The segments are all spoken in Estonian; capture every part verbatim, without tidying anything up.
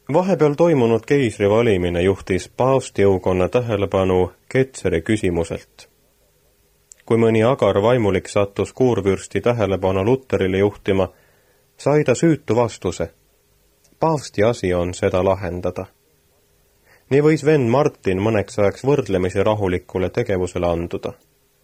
Vahepeal toimunud keisri valimine juhtis paavstijõukonna tähelepanu Ketseri küsimuselt. Kui mõni agar vaimulik sattus kuurvürsti tähelepanu Luterile juhtima, sai ta süütu vastuse. Paavsti asi on seda lahendada. Nii võis vend Martin mõneks ajaks võrdlemisi rahulikule tegevusele anduda.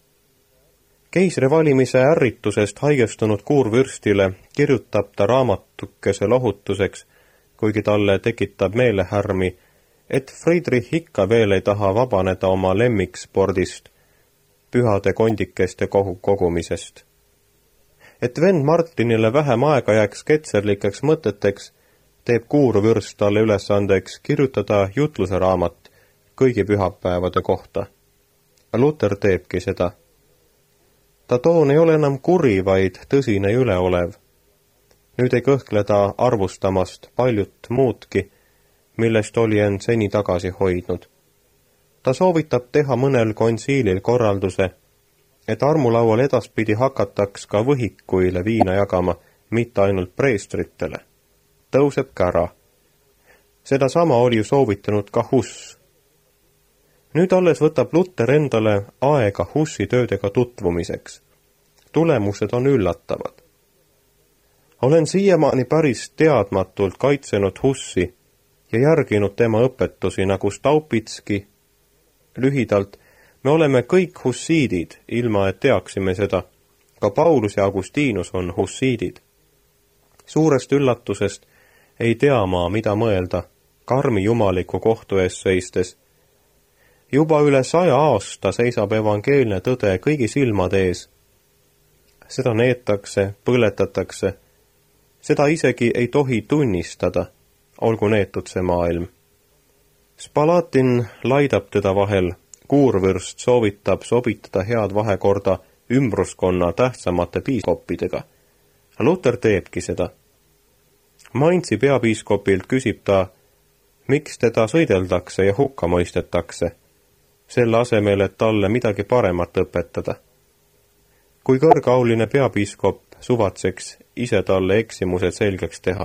Keisri valimise ärritusest haigestunud kuurvürstile kirjutab ta raamatukese lohutuseks, kuigi talle tekitab meelehärmi, et Friedrich ikka veel ei taha vabaneda oma lemmikspordist, pühade kondikeste kogumisest. Et vend Martinile vähem aega jääks ketserlikeks mõteteks, teeb kuurvürst talle ülesandeks kirjutada jutluse raamat kõigi pühapäevade kohta. Luter teebki seda. Ta toon ei ole enam kuri, vaid tõsine ja üleolev. Nüüd ei kõhkle ta arvustamast paljut muudki, millest oli end seni tagasi hoidnud. Ta soovitab teha mõnel konsiilil korralduse, et armulaual edaspidi hakataks ka võhikuile viina jagama, mitte ainult preestritele. Tõuseb kära. Seda sama oli ju soovitanud ka Huss. Nüüd alles võtab Luter endale aega Hussi töödega tutvumiseks. Tulemused on üllatavad. Olen siiamaani päris teadmatult kaitsenud Hussi ja järginud tema õpetusi nagu Staupitski. Lühidalt, me oleme kõik hussiidid, ilma et teaksime seda. Ka Paulus ja Augustinus on hussiidid. Suurest üllatusest ei tea ma, mida mõelda, karmi jumaliku kohtu ees seistes. Juba üle saja aasta seisab evangeelne tõde kõigi silmad ees. Seda neetakse, põletatakse. Seda isegi ei tohi tunnistada, olgu neetud see maailm. Spalatin laidab teda vahel, kuurvürst soovitab sobitada head vahekorda ümbruskonna tähtsamate piiskoppidega. Luter teebki seda. Mainzi peapiiskopilt küsib ta, miks teda sõideldakse ja hukka mõistetakse, selle asemel, et talle midagi paremat õpetada. Kui kõrgeauline peapiiskop suvatseks ise talle eksimused selgeks teha.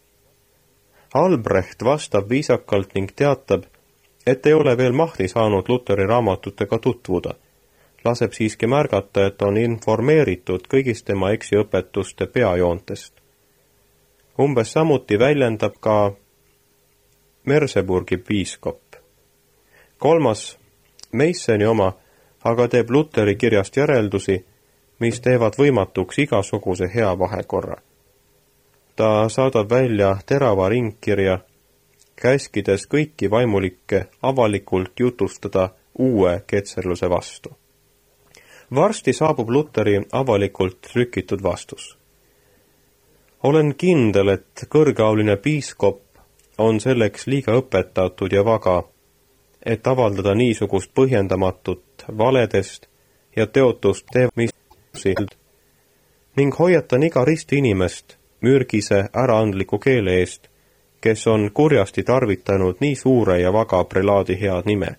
Albrecht vastab viisakalt ning teatab, et ei ole veel mahti saanud Luteri raamatutega tutvuda. Laseb siiski märgata, et on informeeritud kõigist tema eksiõpetuste peajoontest. Umbes samuti väljendab ka Merseburgi piiskop. Kolmas, Meisseni oma, aga teeb Luteri kirjast järeldusi, mis teevad võimatuks igasuguse hea vahekorra. Ta saadab välja terava ringkirja, käskides kõiki vaimulikke avalikult jutustada uue ketserluse vastu. Varsti saabub Luteri avalikult trükitud vastus. Olen kindel, et kõrgeauline piiskop on selleks liiga õpetatud ja vaga, et avaldada niisugust põhjendamatut valedest ja teotust teemist ning hoiatan iga risti inimest mürgise äraandliku keele eest, kes on kurjasti tarvitanud nii suure ja vaga prelaadi head nime.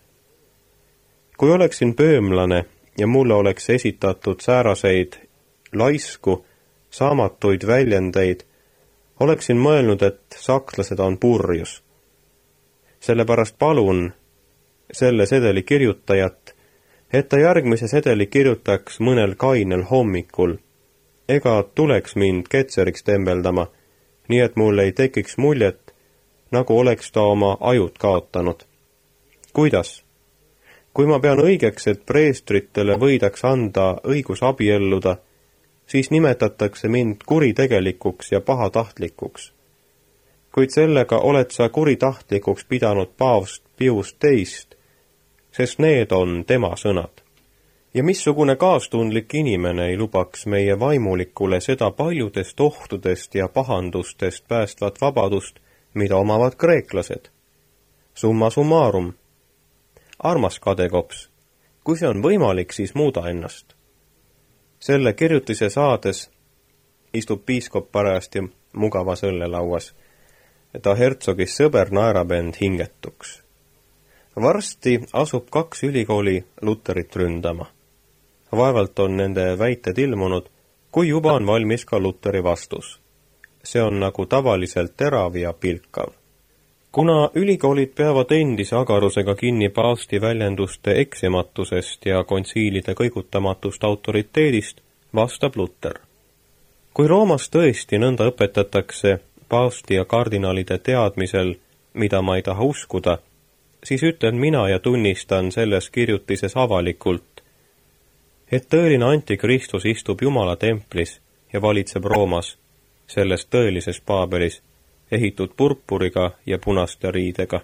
Kui oleksin pöömlane ja mulle oleks esitatud sääraseid laisku, saamatuid väljendeid, oleksin mõelnud, et sakslased on purjus. Sellepärast palun selle sedeli kirjutajat, et ta järgmise sedeli kirjutaks mõnel kainel hommikul, ega tuleks mind ketseriks tembeldama, nii et mul ei tekiks muljet, nagu oleks ta oma ajud kaotanud. Kuidas? Kui ma pean õigeks, et preestritele võidaks anda õigus abielluda, siis nimetatakse mind kuritegelikuks ja pahatahtlikuks. Kuid sellega oled sa kuritahtlikuks pidanud paavst Pius teist, sest need on tema sõnad. Ja missugune kaastundlik inimene ei lubaks meie vaimulikule seda paljudest ohtudest ja pahandustest päästvat vabadust, mida omavad kreeklased. Summa summarum. Armas kadekops, kui see on võimalik, siis muuda ennast. Selle kirjutise saades istub piiskop parajasti mugavas õllelauas. Ta hertsogis sõber naerab end hingetuks. Varsti asub kaks ülikooli Luterit ründama. Vaevalt on nende väited ilmunud, kui juba on valmis ka Luteri vastus. See on nagu tavaliselt terav ja pilkav. Kuna ülikoolid peavad endise agarusega kinni paavsti väljenduste eksimatusest ja kontsiilide kõigutamatust autoriteedist, vastab Luter. Kui Roomas tõesti nõnda õpetatakse paavsti ja kardinaalide teadmisel, mida ma ei taha uskuda, siis ütlen mina ja tunnistan selles kirjutises avalikult, et tõeline antikristus istub Jumala templis ja valitseb Roomas, selles tõelises Paabelis, ehitud purpuriga ja punaste riidega.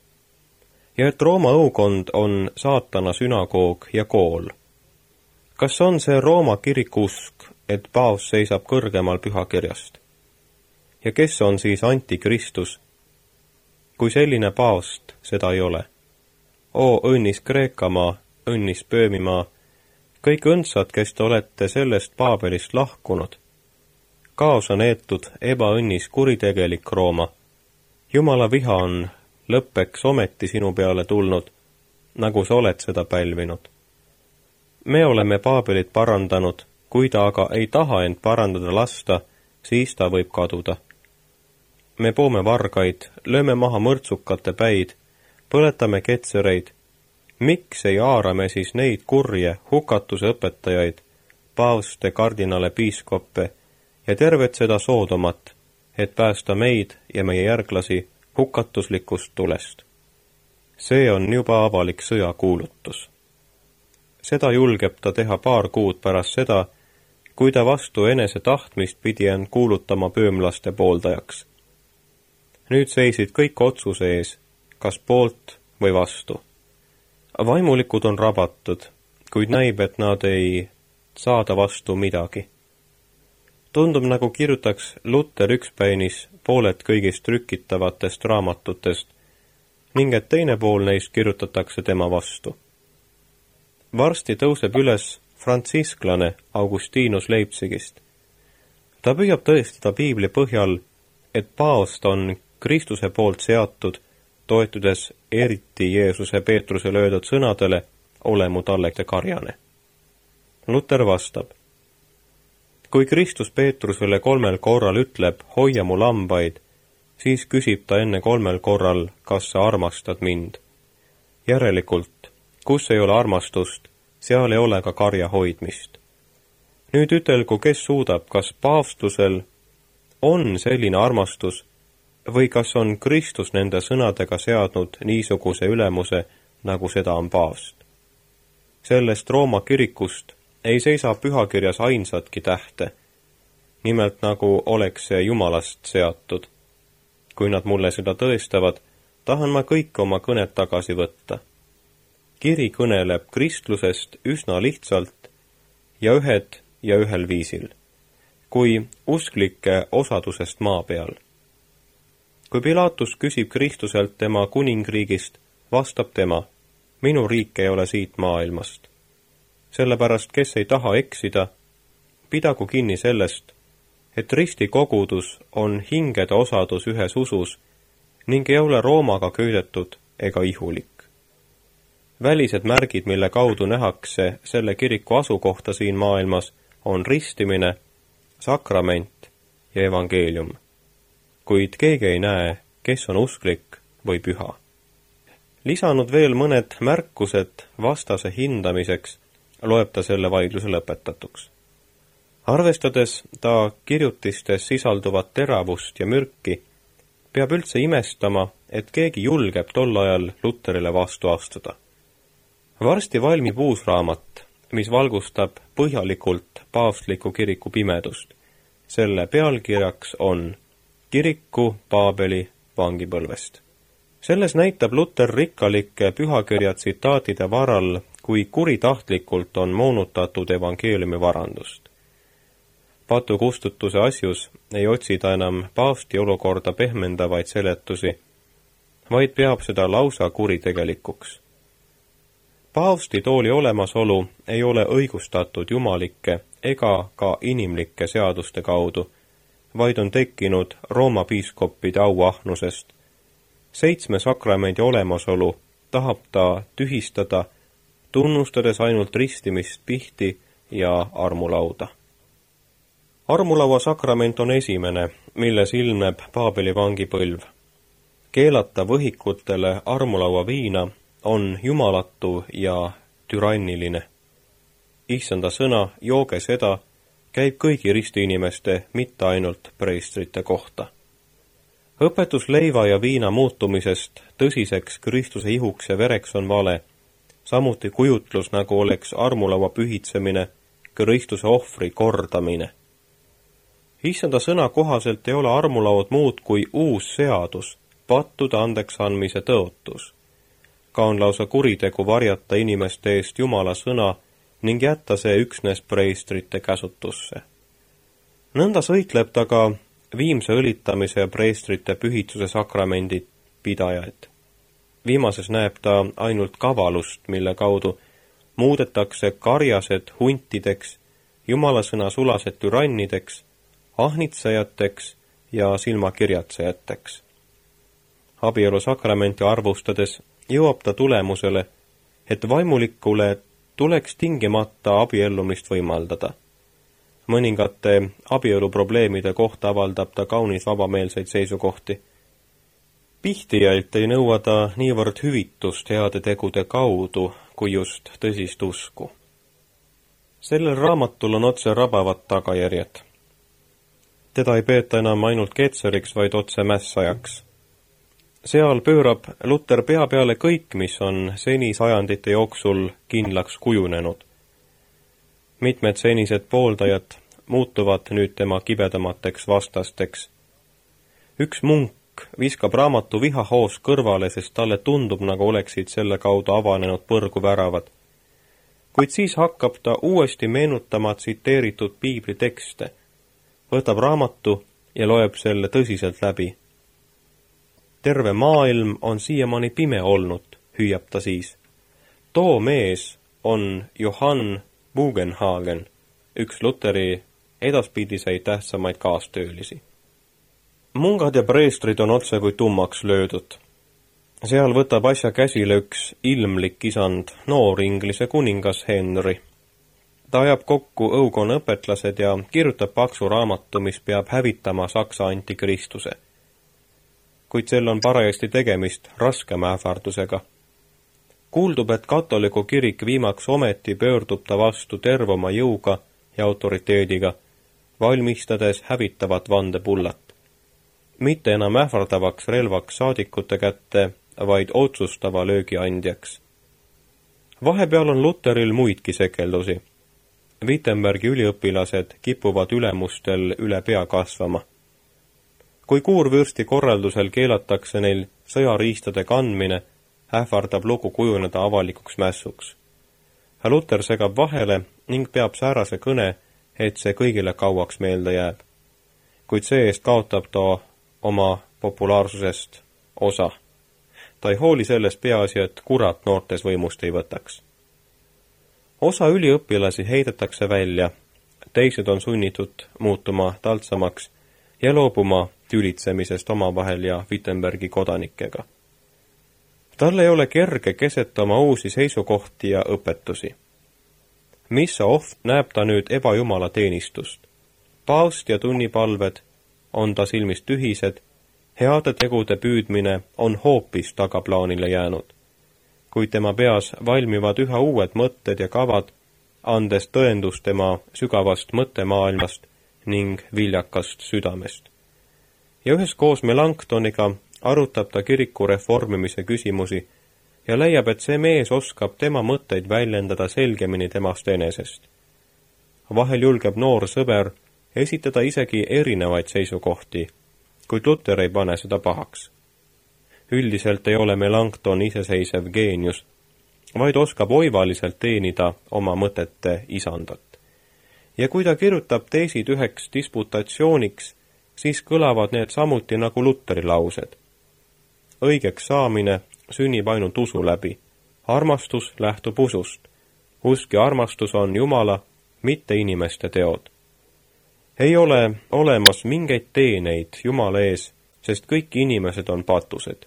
Ja et Rooma õukond on saatana sünagoog ja kool. Kas on see Rooma kiriku usk, et paavs seisab kõrgemal pühakirjast? Ja kes on siis antikristus? Kui selline paavst seda ei ole. O õnnis Kreekamaa, õnnis Pöömimaa, kõik õndsad, kes te olete sellest Paabelist lahkunud. Kaos on eetud ebaõnnis kuritegelik Rooma. Jumala viha on lõppeks ometi sinu peale tulnud, nagu sa oled seda pälvinud. Me oleme Paabelit parandanud, kui ta aga ei taha end parandada lasta, siis ta võib kaduda. Me poome vargaid, lööme maha mõrtsukate päid, põletame ketsereid. Miks ei haara me siis neid kurje hukatuse õpetajaid, paavste, kardinale, piiskoppe ja tervet seda Soodomat, et päästa meid ja meie järglasi hukatuslikust tulest? See on juba avalik sõjakuulutus. Seda julgeb ta teha paar kuud pärast seda, kui ta vastu enese tahtmist pidi end kuulutama pöömlaste pooldajaks. Nüüd seisid kõik otsuse ees, kas poolt või vastu. Vaimulikud on rabatud, kuid näib, et nad ei saada vastu midagi. Tundub, nagu kirjutaks Luter ükspäinis pooled kõigist trükitavatest raamatutest ning et teine pool neist kirjutatakse tema vastu. Varsti tõuseb üles frantsisklane Augustinus Leipzigist. Ta püüab tõestada piibli põhjal, et paavst on Kristuse poolt seatud, toetudes eriti Jeesuse Peetrusele öeldud sõnadele, ole mu tallete karjane. Luter vastab, kui Kristus Peetrusele kolmel korral ütleb, hoia mu lambaid, siis küsib ta enne kolmel korral, kas sa armastad mind. Järelikult, kus ei ole armastust, seal ei ole ka karja hoidmist. Nüüd ütelgu, kes suudab, kas paavstusel on selline armastus, või kas on Kristus nende sõnadega seadnud niisuguse ülemuse, nagu seda on paavst. Sellest Rooma kirikust ei seisa pühakirjas ainsatki tähte, nimelt nagu oleks see Jumalast seatud. Kui nad mulle seda tõestavad, tahan ma kõik oma kõned tagasi võtta. Kiri kõneleb kristlusest üsna lihtsalt ja ühed ja ühel viisil, kui usklike osadusest maa peal. Kui Pilatus küsib Kristuselt tema kuningriigist, vastab tema, minu riik ei ole siit maailmast. Sellepärast, kes ei taha eksida, pidagu kinni sellest, et risti kogudus on hingede osadus ühes usus ning ei ole Roomaga köidetud ega ihulik. Välised märgid, mille kaudu nähakse selle kiriku asukohta siin maailmas, on ristimine, sakrament ja evangeelium. Kuid keegi ei näe, kes on usklik või püha. Lisanud veel mõned märkused vastase hindamiseks, loeb ta selle vaidluse lõpetatuks. Arvestades ta kirjutistes sisalduvat teravust ja mürki, peab üldse imestama, et keegi julgeb tol ajal Luterile vastu astuda. Varsti valmib uus raamat, mis valgustab põhjalikult paavstliku kiriku pimedust. Selle pealkirjaks on Kiriku Paabeli vangipõlvest. Selles näitab Luter rikkalikke pühakirja tsitaatide varal, kui kuritahtlikult on moonutatud evangeeliumi varandust. Patu kustutuse asjus ei otsida enam paavsti olukorda pehmendavaid seletusi, vaid peab seda lausa kuritegelikuks. Paavsti tooli olemasolu ei ole õigustatud jumalike ega ka inimlike seaduste kaudu, vaid on tekkinud Rooma piiskoppide auahnusest. Seitsme sakramendi olemasolu tahab ta tühistada, tunnustades ainult ristimist, pihti ja armulauda. Armulaua sakrament on esimene, milles ilmneb Paabeli vangipõlv. keelata võhikutele armulaua viina on jumalatu ja türanniline. Issanda sõna jooge seda käib kõigi ristiinimeste, mitte ainult preestrite kohta. Õpetus leiva ja viina muutumisest tõsiseks Kristuse ihuks ja vereks on vale, samuti kujutlus, nagu oleks armulaua pühitsemine, Kristuse ohvri kordamine. Issanda sõna kohaselt ei ole armulaud muud kui uus seadus, pattude andeks andmise tõotus. Ka on lausa kuritegu varjata inimeste eest Jumala sõna ning jätta see üksnes preestrite käsutusse. Nõnda sõitleb ta ka viimse õlitamise ja preestrite pühitsuse sakramendi pidajaid. Viimases näeb ta ainult kavalust, mille kaudu muudetakse karjased huntideks, Jumala sõna sulased türannideks, ahnitsejateks ja silmakirjatsejateks. Abielu sakramenti arvustades jõuab ta tulemusele, et vaimulikule tuleks tingimata abiellumist võimaldada. Mõningate abieluprobleemide kohta avaldab ta kaunis vabameelseid seisukohti. Pihtijailt ei nõua ta niivõrd hüvitust heade tegude kaudu, kui just tõsist usku. Sellel raamatul on otse rabavad tagajärjed. Teda ei peeta enam ainult ketseriks, vaid otse mässajaks. Seal pöörab Luter pea peale kõik, mis on seni sajandite jooksul kindlaks kujunenud. Mitmed senised pooldajad muutuvad nüüd tema kibedamateks vastasteks. Üks munk viskab raamatu vihahoos kõrvale, sest talle tundub, nagu oleksid selle kaudu avanenud põrguväravad. Kuid siis hakkab ta uuesti meenutama tsiteeritud piibli tekste, võtab raamatu ja loeb selle tõsiselt läbi. Terve maailm on siiamaani pime olnud, hüüab ta siis. Too mees on Johann Bugenhagen, üks Luteri edaspidiseid tähtsamaid kaastöölisi. Mungad ja preestrid on otse kui tummaks löödud. Seal võtab asja käsile üks ilmlik isand, noor Inglise kuningas Henry. Ta ajab kokku õukonna õpetlased ja kirjutab paksu raamatu, mis peab hävitama Saksa antikristuse. Kuid sel on parajasti tegemist raskema ähvardusega. Kuuldub, et katoliku kirik viimaks ometi pöördub ta vastu tervema jõuga ja autoriteediga, valmistades hävitavat vandepullat. Mitte enam ähvardavaks relvaks saadikute kätte, vaid otsustava löögi andjaks. Vahepeal on Luteril muidki sekeldusi. Wittenbergi üliõpilased kipuvad ülemustel üle pea kasvama. Kui kuurvürsti korraldusel keelatakse neil sõjariistade kandmine, ähvardab lugu kujuneda avalikuks mässuks. Luter segab vahele ning peab säärase kõne, et see kõigile kauaks meelde jääb. Kuid see eest kaotab ta oma populaarsusest osa. Ta ei hooli sellest peaasi, et kurat noortes võimust ei võtaks. Osa üliõpilasi heidetakse välja, teised on sunnitud muutuma taltsamaks ja loobuma tülitsemisest omavahel ja Wittenbergi kodanikega. Tal ei ole kerge keset oma uusi seisukohti ja õpetusi. Missa ohv näeb ta nüüd ebajumala teenistust. Paavst ja tunnipalved on ta silmist tühised, heade tegude püüdmine on hoopis tagaplaanile jäänud. Kuid tema peas valmivad üha uued mõtted ja kavad, andes tõendust tema sügavast mõttemaailmast ning viljakast südamest. Ja üheskoos Melanchtoniga arutab ta kiriku reformimise küsimusi ja leiab, et see mees oskab tema mõtteid väljendada selgemini temast enesest. Vahel julgeb noor sõber esitada isegi erinevaid seisukohti, kuid Luter ei pane seda pahaks. Üldiselt ei ole Melanchthon iseseisev geenius, vaid oskab oivaliselt teenida oma mõtete isandat. Ja kui ta kirjutab teesid üheks disputatsiooniks, siis kõlavad need samuti nagu Luteri laused. Õigeks saamine sünnib ainult usu läbi. Armastus lähtub usust. Usk ja armastus on Jumala, mitte inimeste teod. Ei ole olemas mingeid teeneid Jumala ees, sest kõik inimesed on patused.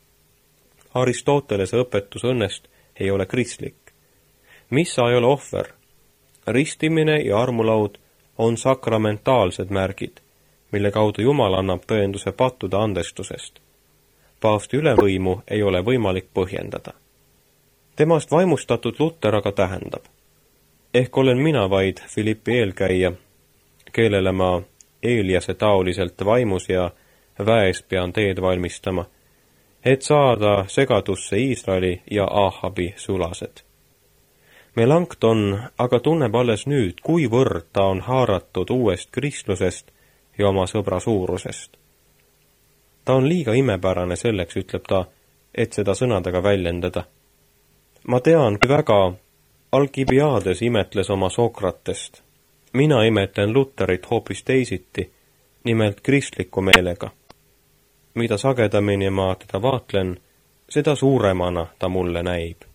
Aristotelese õpetus õnnest ei ole kristlik. Missa ei ole ohver. Ristimine ja armulaud on sakramentaalsed märgid, mille kaudu Jumal annab tõenduse pattude andestusest. paavsti ülevõimu ei ole võimalik põhjendada. Temast vaimustatud Luter aga tähendab. Ehk olen mina vaid Philippi eelkäija, kellele ma Eeliase taoliselt vaimus ja väes pean teed valmistama, et saada segadusse Iisraeli ja Ahabi sulased. Melanchthon aga tunneb alles nüüd, kuivõrd ta on haaratud uuest kristlusest ja oma sõbra suurusest. Ta on liiga imepärane selleks, ütleb ta, et seda sõnadega väljendada. Ma tean, kui väga Alkibiades imetles oma Sokratest. Mina imetlen Luterit hoopis teisiti, nimelt kristliku meelega. Mida sagedamini ma teda vaatlen, seda suuremana ta mulle näib.